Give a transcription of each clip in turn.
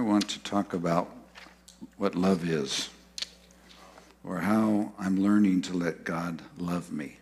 want to talk about what love is, or how I'm learning to let God love me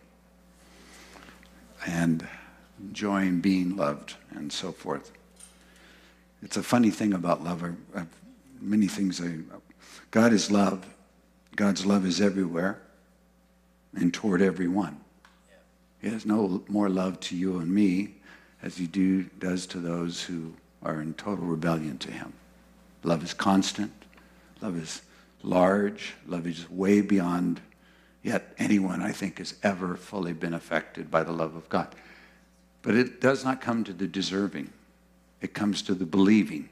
and enjoying being loved and so forth. It's a funny thing about love. Many things. God is love. God's love is everywhere and toward everyone. He has no more love to you and me as he does to those who are in total rebellion to him. Love is constant. Love is large. Love is way beyond yet anyone, I think, has ever fully been affected by the love of God. But it does not come to the deserving. It comes to the believing.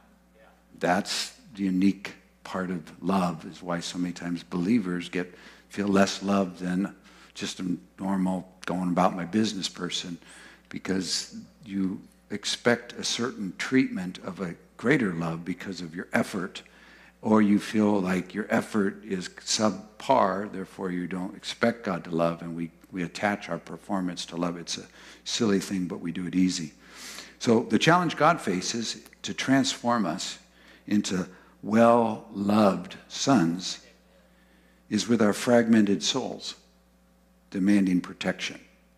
That's the unique part of love, is why so many times believers feel less loved than just a normal going about my business person, because you expect a certain treatment of a greater love because of your effort, or you feel like your effort is subpar, therefore you don't expect God to love, and we attach our performance to love. It's a silly thing, but we do it easy. So the challenge God faces to transform us into well-loved sons is with our fragmented souls demanding protection.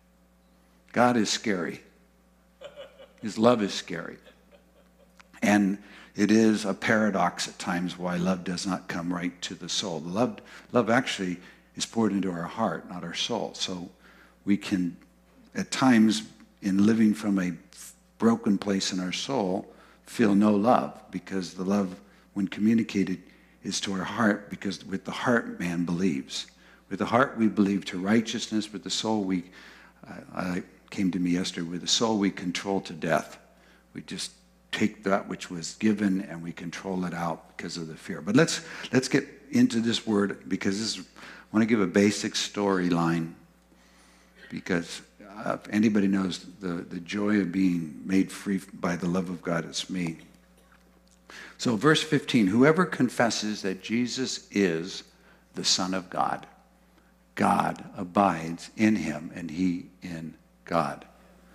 God is scary. His love is scary. And it is a paradox at times why love does not come right to the soul. Love actually is poured into our heart, not our soul. So we can, at times, in living from a broken place in our soul, feel no love, because the love, when communicated, is to our heart, because with the heart man believes. With the heart we believe to righteousness. With the soul came to me yesterday, with the soul we control to death. We just take that which was given and we control it out because of the fear. But let's get into this word, because I want to give a basic storyline, because if anybody knows the joy of being made free by the love of God, it's me. So verse 15, whoever confesses that Jesus is the Son of God, God abides in him and he in God.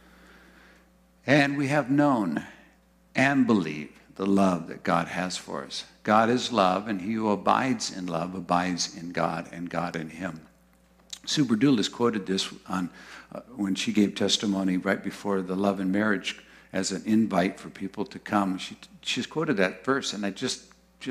And we have known and believed the love that God has for us. God is love, and he who abides in love abides in God, and God in him. Sue Berdulis quoted this when she gave testimony right before the Love and Marriage as an invite for people to come. She's quoted that verse, and it just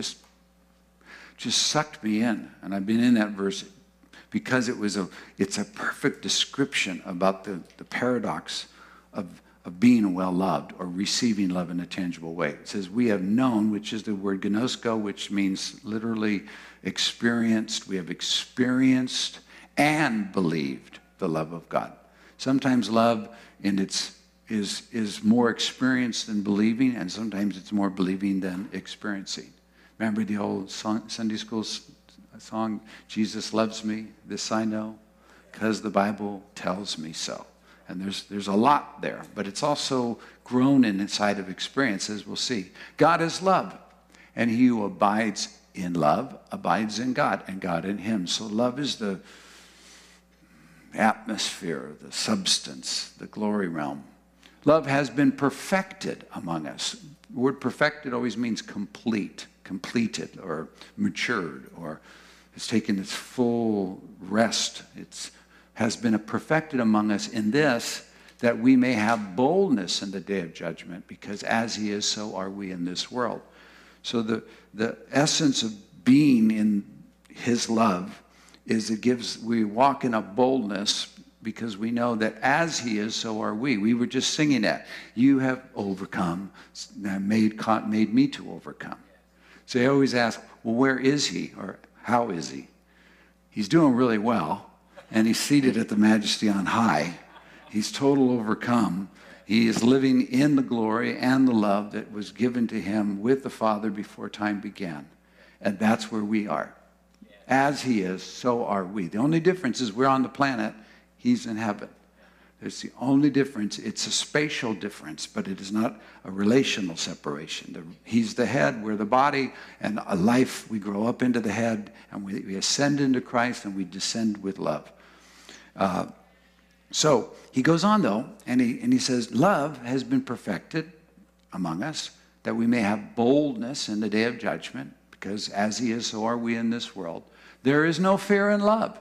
sucked me in. And I've been in that verse because it's a perfect description about the paradox of being well-loved or receiving love in a tangible way. It says, we have known, which is the word gnosko, which means literally experienced. We have experienced and believed the love of God. Sometimes love is more experienced than believing, and sometimes it's more believing than experiencing. Remember the old Sunday school song, Jesus loves me, this I know, because the Bible tells me so. And there's a lot there, but it's also grown inside of experiences. We'll see. God is love, and he who abides in love abides in God, and God in him. So love is the atmosphere, the substance, the glory realm. Love has been perfected among us. The word perfected always means complete, completed, or matured, or it's taken its full rest. It has been perfected among us in this, that we may have boldness in the day of judgment, because as he is, so are we in this world. So the essence of being in his love is we walk in a boldness, because we know that as he is, so are we. We were just singing that. You have overcome, made me to overcome. So I always ask, well, where is he? Or how is he? He's doing really well, and he's seated at the majesty on high. He's total overcome. He is living in the glory and the love that was given to him with the Father before time began. And that's where we are. As he is, so are we. The only difference is we're on the planet, he's in heaven. There's the only difference. It's a spatial difference, but it is not a relational separation. He's the head, we're the body, and a life, we grow up into the head, and we ascend into Christ, and we descend with love. So he goes on, though, and he says, love has been perfected among us, that we may have boldness in the day of judgment, because as he is, so are we in this world. There is no fear in love.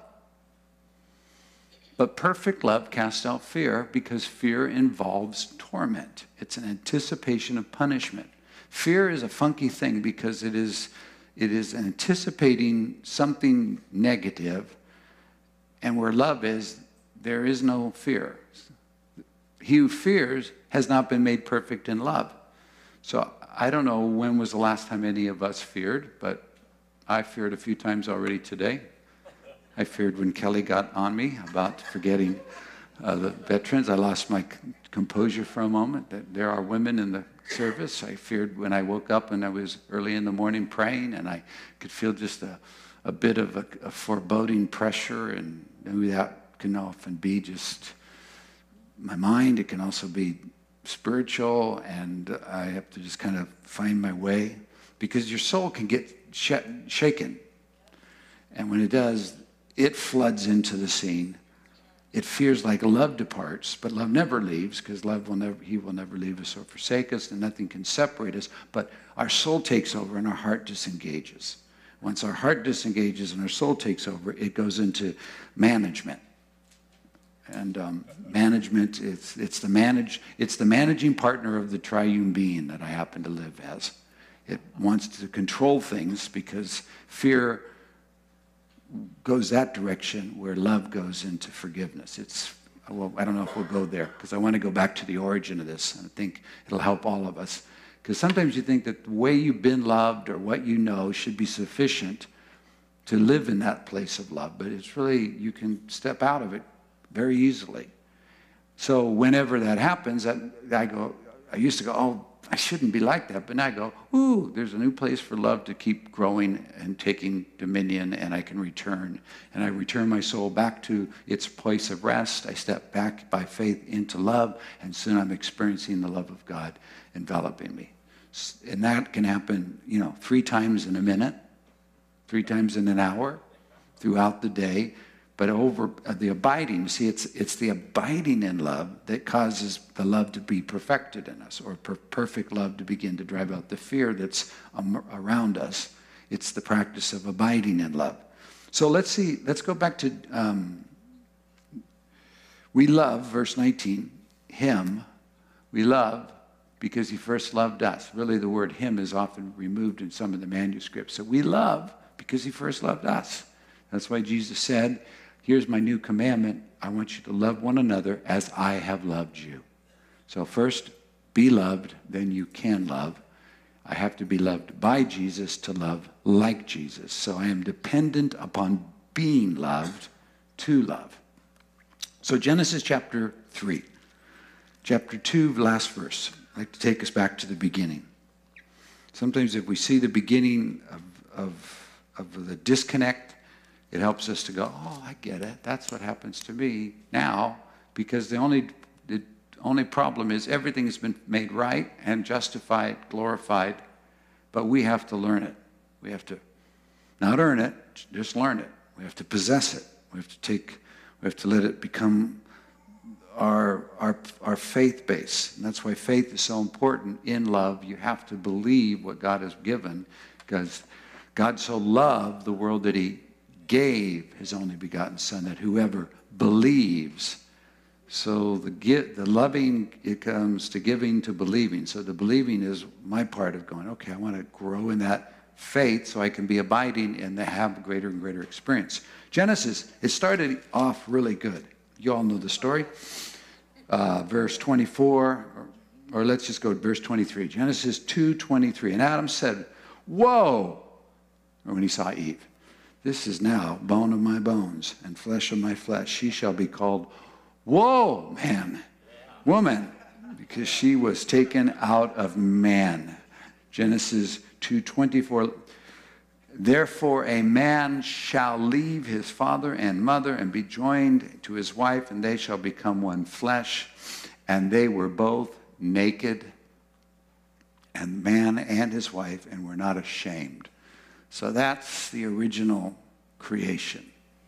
But perfect love casts out fear, because fear involves torment. It's an anticipation of punishment. Fear is a funky thing because it is anticipating something negative, and where love is, there is no fear. He who fears has not been made perfect in love. So I don't know when was the last time any of us feared, but I feared a few times already today. I feared when Kelly got on me about forgetting the veterans. I lost my composure for a moment. There are women in the service. I feared when I woke up and I was early in the morning praying, and I could feel just a bit of a foreboding pressure, and maybe that can often be just my mind. It can also be spiritual, and I have to just kind of find my way, because your soul can get shaken. And when it does, it floods into the scene. It fears like love departs, but love never leaves, because he will never leave us or forsake us, and nothing can separate us. But our soul takes over and our heart disengages. Once our heart disengages and our soul takes over, it goes into management. And management, it's the managing partner of the triune being that I happen to live as. It wants to control things, because fear goes that direction, where love goes into forgiveness. Well, I don't know if we'll go there, because I want to go back to the origin of this, and I think it'll help all of us. Because sometimes you think that the way you've been loved or what you know should be sufficient to live in that place of love, but it's really, you can step out of it very easily. So whenever that happens, I used to go, oh, I shouldn't be like that. But now I go, ooh, there's a new place for love to keep growing and taking dominion, and I can return. And I return my soul back to its place of rest. I step back by faith into love, and soon I'm experiencing the love of God enveloping me. And that can happen, 3 times in a minute, 3 times in an hour, throughout the day. But over the abiding, see, it's the abiding in love that causes the love to be perfected in us, or perfect love to begin to drive out the fear that's around us. It's the practice of abiding in love. So let's go back to, we love, verse 19, him, we love because he first loved us. Really, the word him is often removed in some of the manuscripts. So we love because he first loved us. That's why Jesus said, here's my new commandment. I want you to love one another as I have loved you. So first, be loved, then you can love. I have to be loved by Jesus to love like Jesus. So I am dependent upon being loved to love. So Genesis chapter 3. Chapter 2, last verse. I'd like to take us back to the beginning. Sometimes if we see the beginning of the disconnect, it helps us to go, oh, I get it. That's what happens to me now, because the only problem is everything has been made right and justified, glorified, but we have to learn it. We have to not earn it, just learn it. We have to possess it. We have to let it become our faith base. And that's why faith is so important in love. You have to believe what God has given, because God so loved the world that he gave his only begotten Son, that whoever believes. So the loving, it comes to giving to believing. So the believing is my part of going, okay, I want to grow in that faith so I can be abiding and have greater and greater experience. Genesis, it started off really good. You all know the story. Verse 24, or let's just go to verse 23. Genesis 2:23. And Adam said, whoa, or when he saw Eve, this is now bone of my bones and flesh of my flesh. She shall be called, whoa, man, woman, because she was taken out of man. Genesis 2:24. Therefore a man shall leave his father and mother and be joined to his wife, and they shall become one flesh. And they were both naked, and man and his wife, and were not ashamed. So that's the original creation.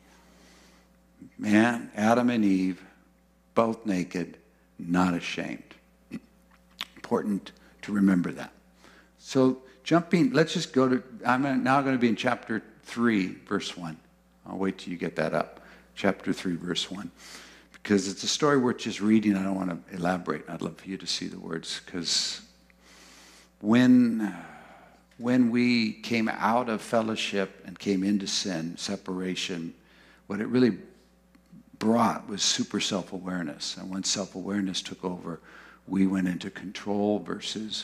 Man, Adam and Eve, both naked, not ashamed. Important to remember that. So let's just go to, I'm now going to be in chapter 3, verse 1. I'll wait till you get that up. Chapter 3, verse 1. Because it's a story worth just reading. I don't want to elaborate. I'd love for you to see the words. Because when we came out of fellowship and came into sin, separation, what it really brought was super self-awareness. And when self-awareness took over, we went into control versus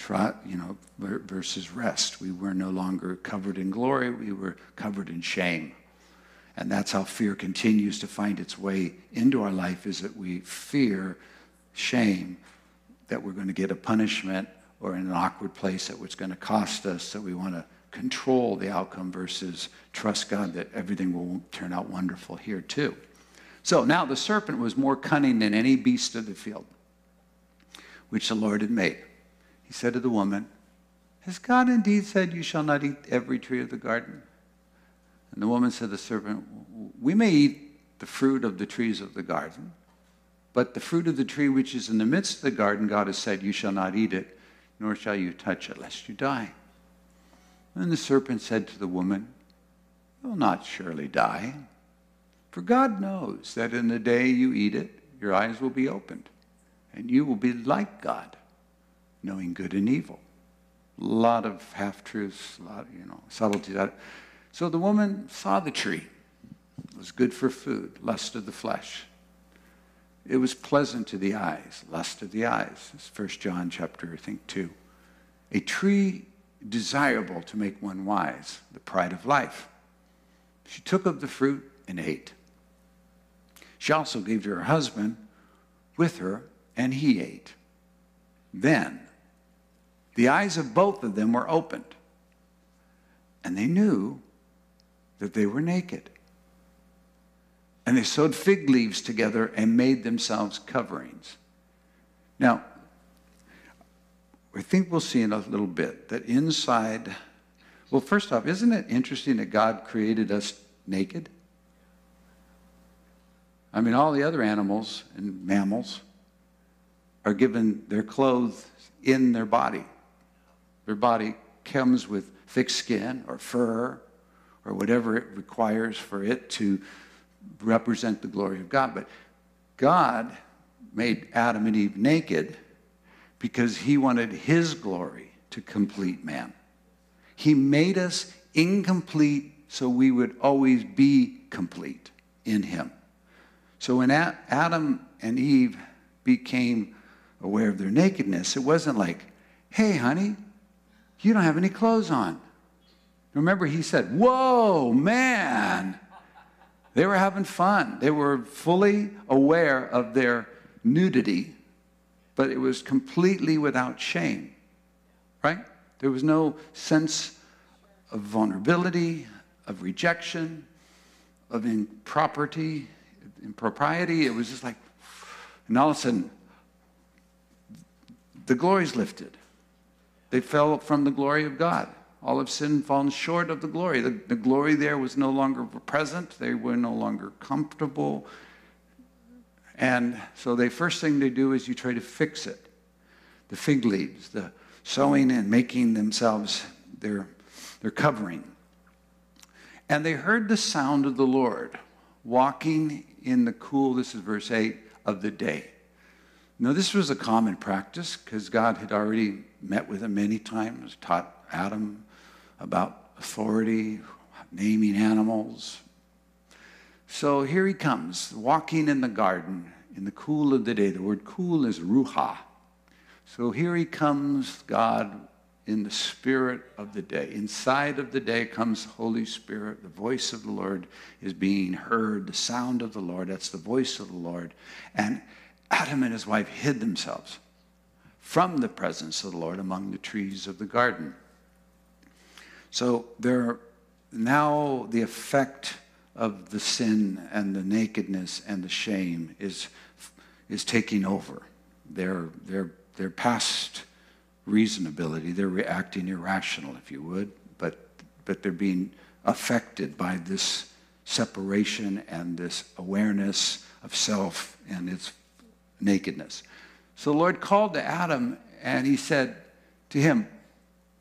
rest. We were no longer covered in glory. We were covered in shame. And that's how fear continues to find its way into our life, is that we fear shame, that we're going to get a punishment or in an awkward place that was going to cost us, that we want to control the outcome versus trust God that everything will turn out wonderful here too. So now the serpent was more cunning than any beast of the field, which the Lord had made. He said to the woman, "Has God indeed said you shall not eat every tree of the garden?" And the woman said to the serpent, "We may eat the fruit of the trees of the garden, but the fruit of the tree which is in the midst of the garden, God has said, you shall not eat it, nor shall you touch it, lest you die." And the serpent said to the woman, "You will not surely die, for God knows that in the day you eat it, your eyes will be opened, and you will be like God, knowing good and evil." A lot of half-truths, a lot of, subtleties. So the woman saw the tree. It was good for food, lust of the flesh. It was pleasant to the eyes, lust of the eyes. It's 1 John chapter, 2. A tree desirable to make one wise, the pride of life. She took of the fruit and ate. She also gave to her husband with her, and he ate. Then the eyes of both of them were opened, and they knew that they were naked. And they sewed fig leaves together and made themselves coverings. Now, I think we'll see in a little bit that inside, well, first off, isn't it interesting that God created us naked? I mean, all the other animals and mammals are given their clothes in their body. Their body comes with thick skin or fur or whatever it requires for it to represent the glory of God. But God made Adam and Eve naked because he wanted his glory to complete man. He made us incomplete so we would always be complete in him. So when Adam and Eve became aware of their nakedness, it wasn't like, "Hey, honey, you don't have any clothes on." Remember, he said, "Whoa, man." They were having fun. They were fully aware of their nudity, but it was completely without shame, right? There was no sense of vulnerability, of rejection, of impropriety. It was just like, and all of a sudden, the glory's lifted. They fell from the glory of God. All of sin fallen short of the glory. The glory there was no longer present. They were no longer comfortable. And so the first thing they do is you try to fix it. The fig leaves, the sewing and making themselves their covering. And they heard the sound of the Lord walking in the cool, this is verse 8, of the day. Now, this was a common practice because God had already met with him many times, taught Adam about authority, naming animals. So here he comes, walking in the garden in the cool of the day. The word cool is ruha. So here he comes, God, in the spirit of the day. Inside of the day comes the Holy Spirit. The voice of the Lord is being heard. The sound of the Lord, that's the voice of the Lord. And Adam and his wife hid themselves from the presence of the Lord among the trees of the garden. So now the effect of the sin and the nakedness and the shame is taking over. They're past reasonability. They're reacting irrational, if you would, but they're being affected by this separation and this awareness of self and its nakedness. So the Lord called to Adam and he said to him,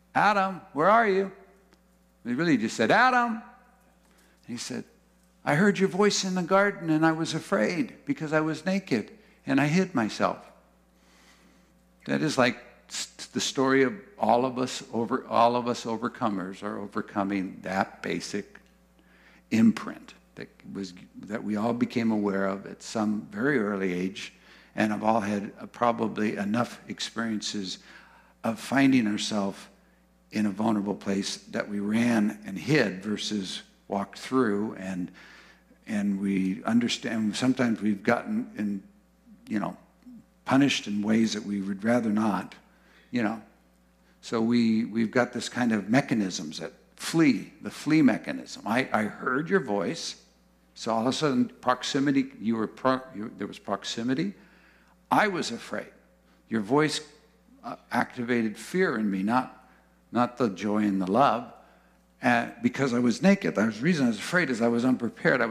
Adam, where are you? He really just said, Adam. He said, I heard your voice in the garden and I was afraid because I was naked and I hid myself. That is like the story of all of us overcomers are overcoming that basic imprint that we all became aware of at some very early age, and have all had probably enough experiences of finding ourselves in a vulnerable place that we ran and hid versus walked through, and we understand sometimes we've gotten punished in ways that we would rather not, So we've got this kind of mechanisms that the flee mechanism. I heard your voice, so all of a sudden proximity, there was proximity. I was afraid. Your voice activated fear in me, not the joy and the love, because I was naked. The reason I was afraid is I was unprepared.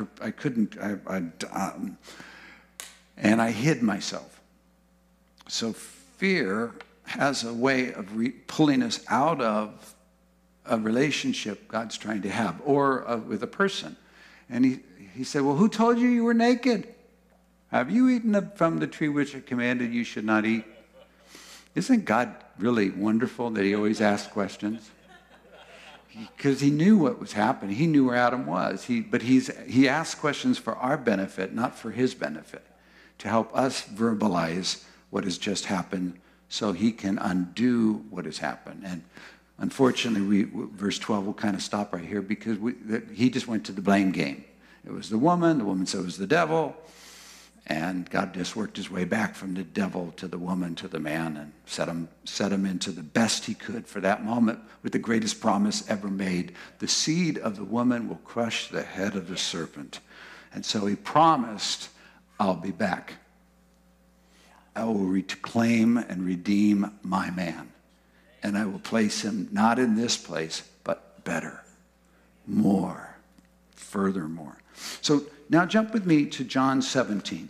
And I hid myself. So fear has a way of pulling us out of a relationship God's trying to have, or with a person. And he said, well, who told you were naked? Have you eaten from the tree which I commanded you should not eat? Isn't God really wonderful that he always asks questions? Because he knew what was happening. He knew where Adam was. He asked questions for our benefit, not for his benefit, to help us verbalize what has just happened so he can undo what has happened. And unfortunately, verse 12 will kind of stop right here because he just went to the blame game. It was the woman said it was the devil, and God just worked his way back from the devil to the woman to the man and set him into the best he could for that moment with the greatest promise ever made. The seed of the woman will crush the head of the serpent. And so he promised, I'll be back. I will reclaim and redeem my man. And I will place him not in this place, but better, more, furthermore. So now jump with me to John 17.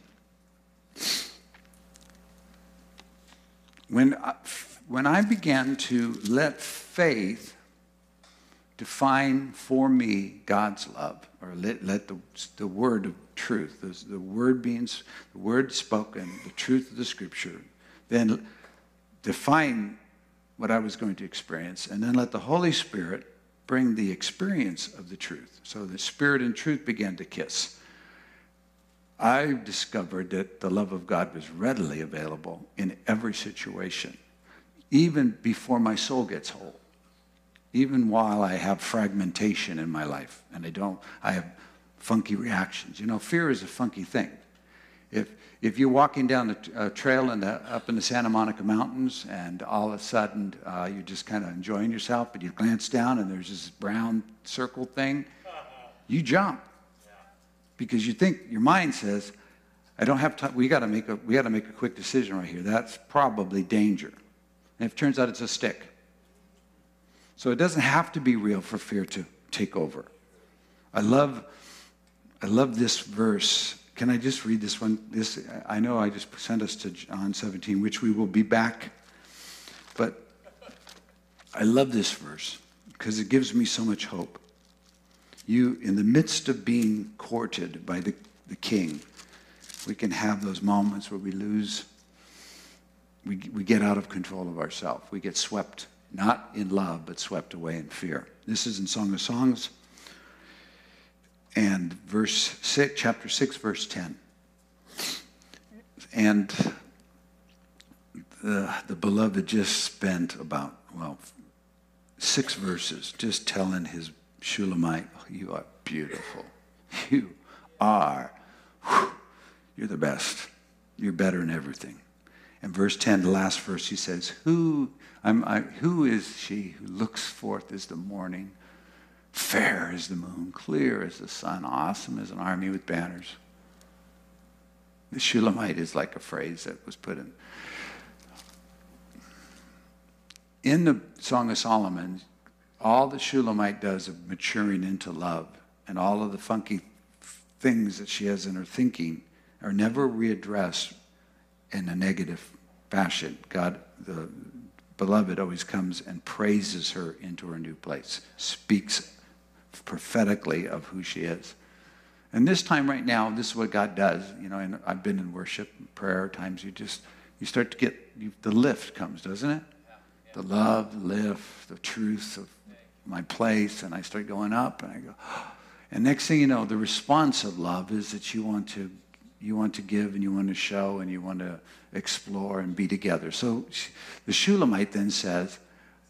When I began to let faith define for me God's love, or let the word of truth, the word spoken, the truth of the scripture, then define what I was going to experience, and then let the Holy Spirit bring the experience of the truth. So the Spirit and truth began to kiss. I discovered that the love of God was readily available in every situation, even before my soul gets whole, even while I have fragmentation in my life and I have funky reactions. Fear is a funky thing. If you're walking down the trail up in the Santa Monica Mountains and all of a sudden you're just kind of enjoying yourself, but you glance down and there's this brown circle thing, you jump. Because you think, your mind says, I don't have time, we got to make a quick decision right here. That's probably danger. And if it turns out it's a stick. So it doesn't have to be real for fear to take over. I love this verse. Can I just read this one? I know I just sent us to John 17, which we will be back. But I love this verse because it gives me so much hope. In the midst of being courted by the king, we can have those moments where we get out of control of ourselves. We get swept, not in love, but swept away in fear. This is in Song of Songs, and chapter 6, verse 10. And the beloved just spent about, 6 verses just telling his Shulamite, you are beautiful. You're the best. You're better in everything. And verse 10, the last verse, he says, who is she who looks forth as the morning, fair as the moon, clear as the sun, awesome as an army with banners? The Shulamite is like a phrase that was put in the Song of Solomon. All the Shulamite does of maturing into love, and all of the funky things that she has in her thinking are never readdressed in a negative fashion. God, beloved always comes and praises her into her new place, speaks prophetically of who she is. And this time right now, this is what God does. You know, and I've been in worship, prayer times. You start to get, the lift comes, doesn't it? The love, the lift, the truth of my place. And I start going up and I go, and next thing you know, the response of love is that you want to give and you want to show and you want to explore and be together. So the Shulamite then says,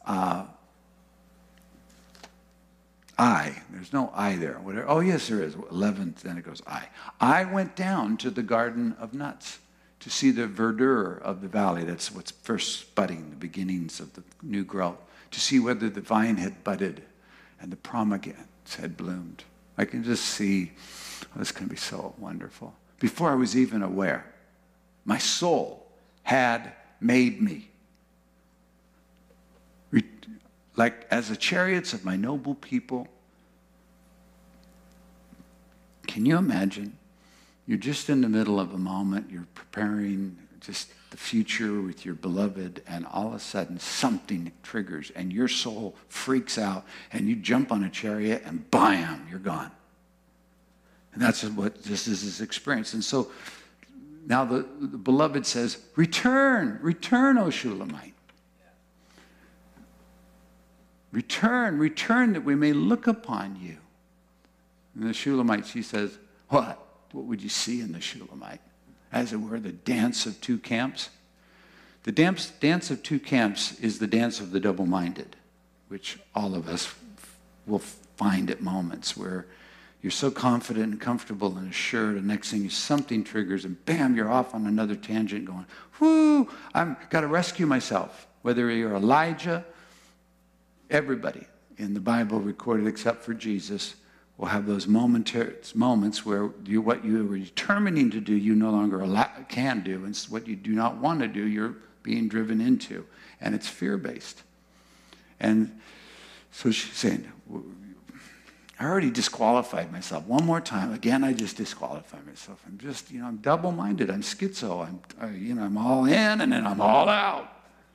there's no I there. Whatever. Oh, yes, there is. 11th, then it goes I went down to the garden of nuts to see the verdure of the valley. That's what's first budding, the beginnings of the new growth. To see whether the vine had budded and the pomegranates had bloomed. I can just see, this is going to be so wonderful. Before I was even aware, my soul had made me. Like as the chariots of my noble people. Can you imagine? You're just in the middle of a moment. You're preparing just the future with your beloved, and all of a sudden something triggers, and your soul freaks out, and you jump on a chariot, and bam, you're gone. And that's what this is, his experience. And so now the beloved says, return, O Shulamite. Return that we may look upon you. And the Shulamite, she says, what? What would you see in the Shulamite? As it were, the dance of two camps. The dance of two camps is the dance of the double-minded, which all of us will find at moments where you're so confident and comfortable and assured, and next thing something triggers, and bam, you're off on another tangent going, whoo, I've got to rescue myself. Whether you're Elijah, everybody in the Bible recorded except for Jesus will have those moments where what you were determining to do, you no longer can do, and what you do not want to do, you're being driven into, and it's fear-based. And so she's saying, I already disqualified myself. One more time, again, I just disqualified myself. I'm just, I'm double-minded. I'm schizo. I'm all in and then I'm all out.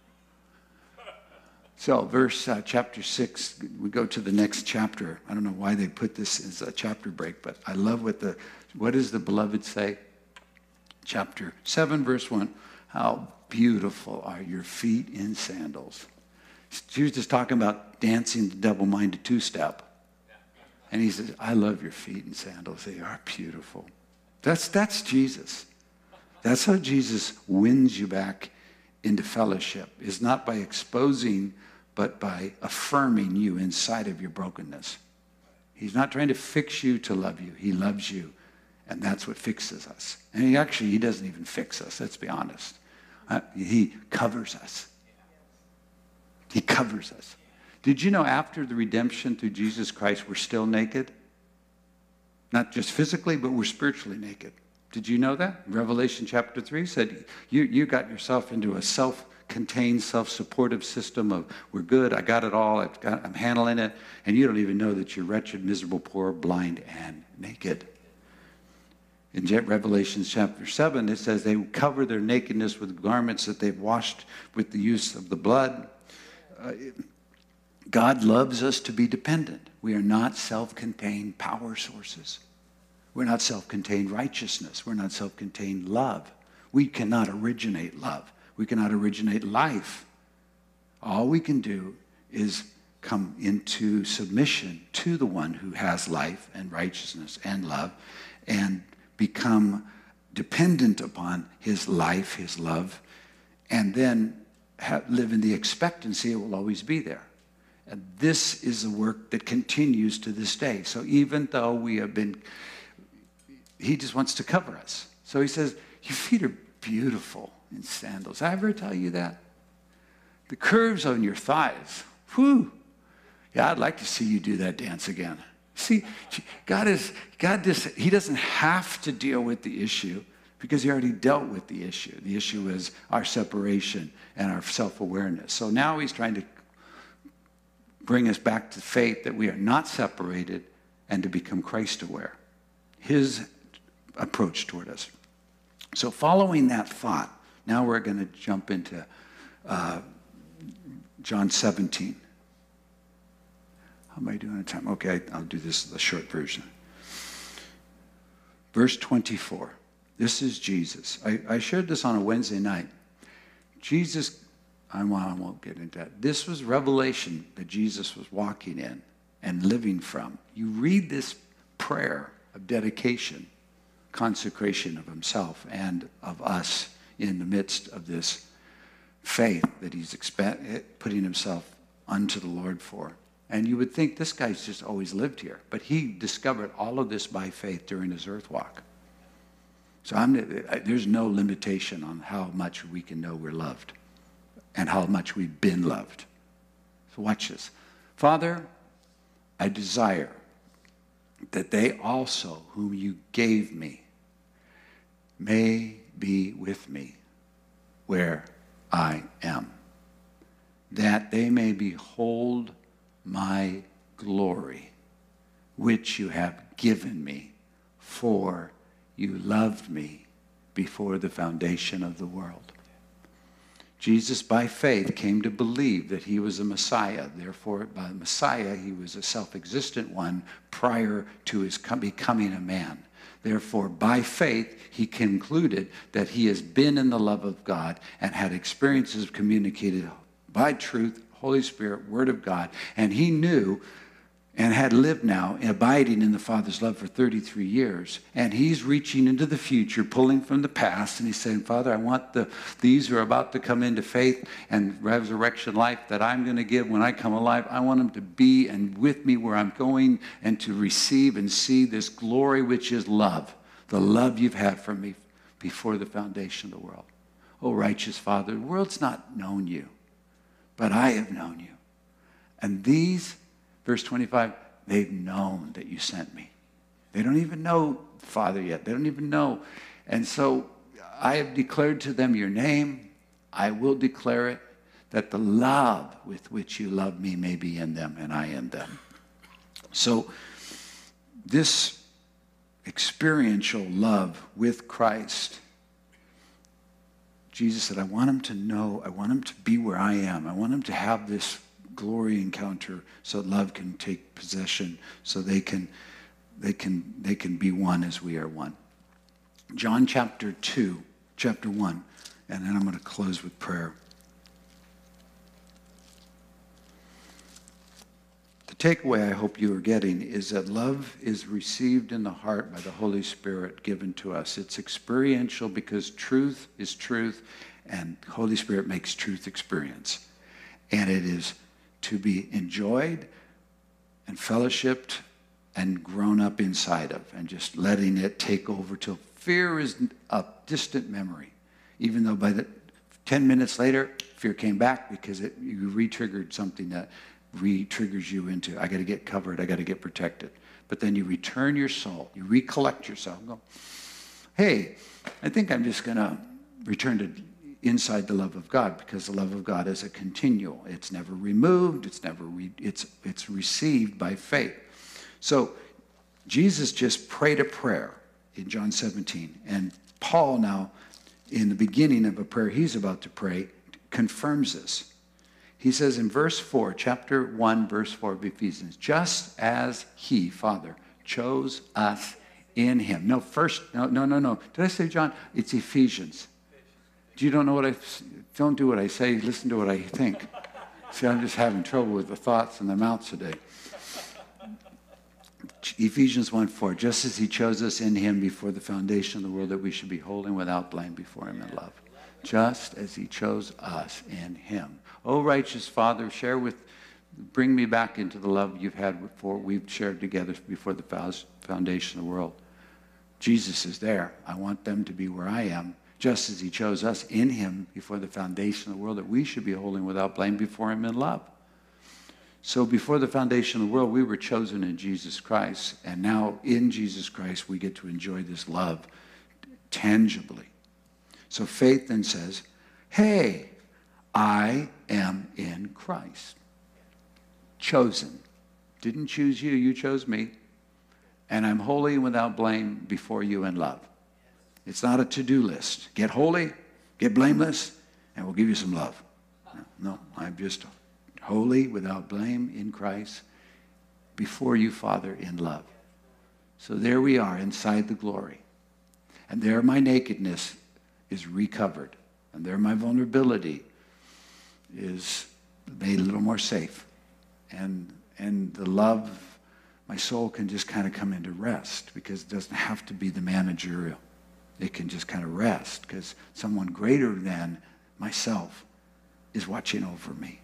So chapter 6, we go to the next chapter. I don't know why they put this as a chapter break, but I love what does the beloved say? Chapter 7, verse 1, how beautiful are your feet in sandals. She was just talking about dancing the double-minded two-step. And he says, I love your feet in sandals. They are beautiful. That's Jesus. That's how Jesus wins you back into fellowship, is not by exposing, but by affirming you inside of your brokenness. He's not trying to fix you to love you. He loves you, and that's what fixes us. And he doesn't even fix us, let's be honest. He covers us. He covers us. Did you know after the redemption through Jesus Christ, we're still naked? Not just physically, but we're spiritually naked. Did you know that? Revelation chapter 3 said, you got yourself into a self-contained, self-supportive system of, we're good, I got it all, I'm handling it, and you don't even know that you're wretched, miserable, poor, blind, and naked. In Revelation chapter 7, it says they cover their nakedness with garments that they've washed with the use of the blood. God loves us to be dependent. We are not self-contained power sources. We're not self-contained righteousness. We're not self-contained love. We cannot originate love. We cannot originate life. All we can do is come into submission to the one who has life and righteousness and love, and become dependent upon his life, his love, and then live in the expectancy it will always be there. And this is the work that continues to this day. So even though we have been, he just wants to cover us. So he says, your feet are beautiful in sandals. Did I ever tell you that? The curves on your thighs. Whew. Yeah, I'd like to see you do that dance again. See, he doesn't have to deal with the issue because he already dealt with the issue. The issue is our separation and our self-awareness. So now he's trying to bring us back to faith that we are not separated and to become Christ-aware. His approach toward us. So following that thought, now we're going to jump into John 17. How am I doing on time? Okay, I'll do this, the short version. Verse 24. This is Jesus. I shared this on a Wednesday night. Jesus, I won't get into that. This was revelation that Jesus was walking in and living from. You read this prayer of dedication, consecration of himself and of us in the midst of this faith that he's putting himself unto the Lord for. And you would think this guy's just always lived here. But he discovered all of this by faith during his earth walk. So there's no limitation on how much we can know we're loved and how much we've been loved. So watch this. Father, I desire that they also, whom you gave me, may be with me where I am, that they may behold my glory, which you have given me, for you loved me before the foundation of the world. Jesus, by faith, came to believe that he was a Messiah. Therefore, by Messiah, he was a self-existent one prior to his becoming a man. Therefore, by faith, he concluded that he has been in the love of God and had experiences communicated by truth, Holy Spirit, Word of God, and he knew and had lived now, abiding in the Father's love for 33 years. And he's reaching into the future, pulling from the past, and he's saying, Father, I want these who are about to come into faith and resurrection life that I'm going to give when I come alive. I want them to be and with me where I'm going and to receive and see this glory which is love, the love you've had for me before the foundation of the world. Oh, righteous Father, the world's not known you, but I have known you. And these, verse 25, they've known that you sent me. They don't even know the Father yet. They don't even know. And so I have declared to them your name. I will declare it, that the love with which you love me may be in them and I in them. So this experiential love with Christ, Jesus said, I want him to know, I want him to be where I am. I want him to have this glory encounter so love can take possession, so they can be one as we are one. John chapter 1, and then I'm going to close with prayer. The takeaway I hope you are getting is that love is received in the heart by the Holy Spirit given to us. It's experiential because truth is truth, and Holy Spirit makes truth experience. And it is to be enjoyed and fellowshipped and grown up inside of, and just letting it take over till fear is a distant memory. Even though by the 10 minutes later, fear came back because you re-triggered something that re-triggers you into, I got to get covered, I got to get protected. But then you return your soul, you recollect yourself, and go, hey, I think I'm just going to return to inside the love of God, because the love of God is a continual. It's never removed. It's never it's received by faith. So Jesus just prayed a prayer in John 17, and Paul now, in the beginning of a prayer he's about to pray, confirms this. He says in verse 4, chapter 1, verse 4 of Ephesians, just as he, Father, chose us in him. No. Did I say John? It's Ephesians. You don't know don't do what I say, listen to what I think. See, I'm just having trouble with the thoughts and the mouth today. Ephesians 1:4, just as he chose us in him before the foundation of the world, that we should be holy and without blame before him in love. Just as he chose us in him. Oh, righteous Father, bring me back into the love you've had before we've shared together before the foundation of the world. Jesus is there. I want them to be where I am. Just as he chose us in him before the foundation of the world, that we should be holy and without blame before him in love. So before the foundation of the world, we were chosen in Jesus Christ. And now in Jesus Christ, we get to enjoy this love tangibly. So faith then says, hey, I am in Christ. Chosen. Didn't choose you, you chose me. And I'm holy and without blame before you in love. It's not a to-do list. Get holy, get blameless, and we'll give you some love. No, I'm just holy, without blame, in Christ, before you, Father, in love. So there we are inside the glory. And there my nakedness is recovered. And there my vulnerability is made a little more safe. And the love, my soul can just kind of come into rest because it doesn't have to be the managerial. It can just kind of rest because someone greater than myself is watching over me.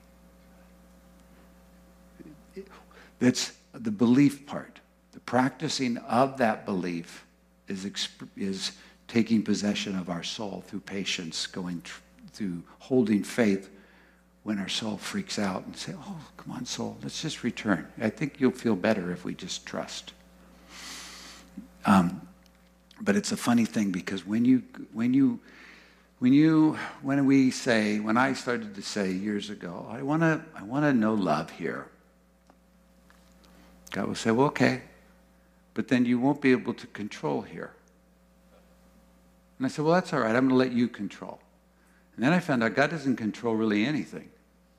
That's the belief part. The practicing of that belief is taking possession of our soul through patience, going through holding faith when our soul freaks out and say, oh, come on, soul, let's just return. I think you'll feel better if we just trust. But it's a funny thing because when I started to say years ago, I want to know love here. God will say, well, okay, but then you won't be able to control here. And I said, well, that's all right. I'm going to let you control. And then I found out God doesn't control really anything.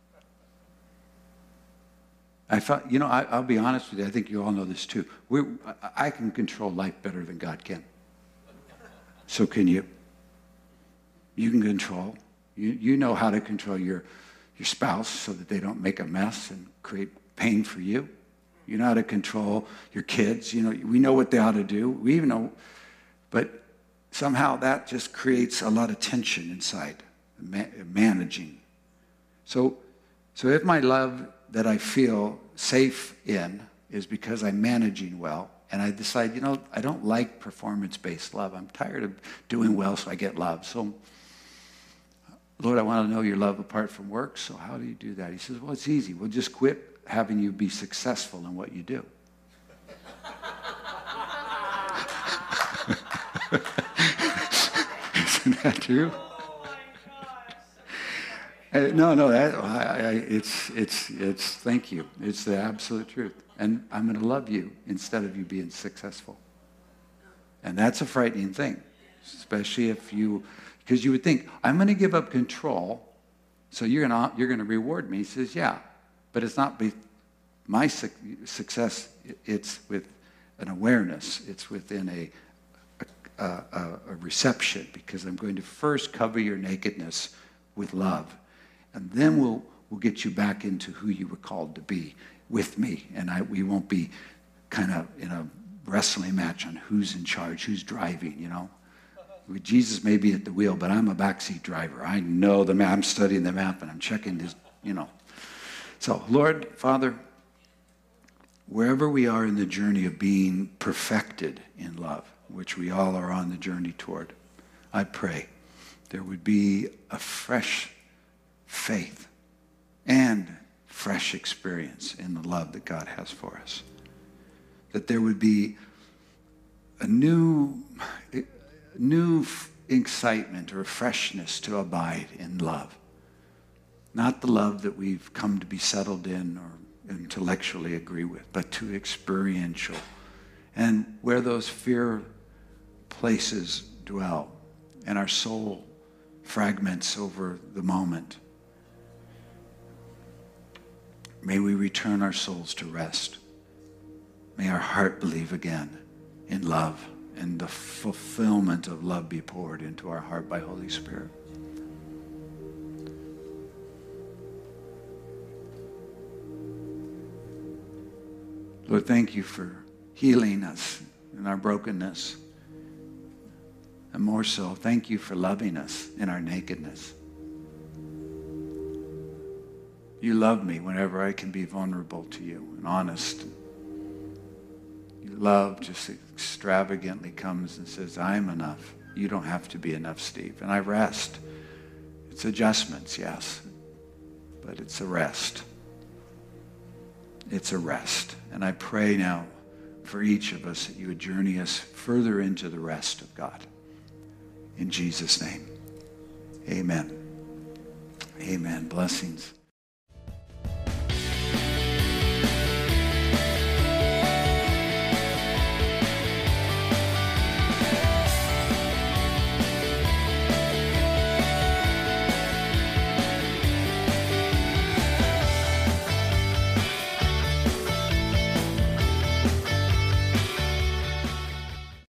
I thought, I'll be honest with you. I think you all know this too. I can control life better than God can. So can you. You can control. You know how to control your spouse so that they don't make a mess and create pain for you. You know how to control your kids. We know what they ought to do. We even know, but somehow that just creates a lot of tension inside, managing. So if my love that I feel safe in is because I'm managing well, and I decide, I don't like performance-based love. I'm tired of doing well so I get love. So, Lord, I want to know your love apart from work, so how do you do that? He says, well, it's easy. We'll just quit having you be successful in what you do. Isn't that true? No, it's thank you. It's the absolute truth. And I'm going to love you instead of you being successful. And that's a frightening thing, especially because you would think, I'm going to give up control, so you're going to reward me. He says, yeah, but it's not my success. It's with an awareness. It's within a reception, because I'm going to first cover your nakedness with love. And then we'll get you back into who you were called to be with me. And we won't be kind of in a wrestling match on who's in charge, who's driving, Jesus may be at the wheel, but I'm a backseat driver. I know the map. I'm studying the map, and I'm checking this, So, Lord, Father, wherever we are in the journey of being perfected in love, which we all are on the journey toward, I pray there would be a fresh faith and fresh experience in the love that God has for us. That there would be a new excitement or freshness to abide in love. Not the love that we've come to be settled in or intellectually agree with, but to experiential. And where those fear places dwell and our soul fragments over the moment, may we return our souls to rest. May our heart believe again in love, and the fulfillment of love be poured into our heart by Holy Spirit. Lord, thank you for healing us in our brokenness. And more so, thank you for loving us in our nakedness. You love me whenever I can be vulnerable to you and honest. Your love just extravagantly comes and says, I'm enough. You don't have to be enough, Steve. And I rest. It's adjustments, yes, but it's a rest. It's a rest. And I pray now for each of us that you would journey us further into the rest of God. In Jesus' name, amen. Amen. Blessings.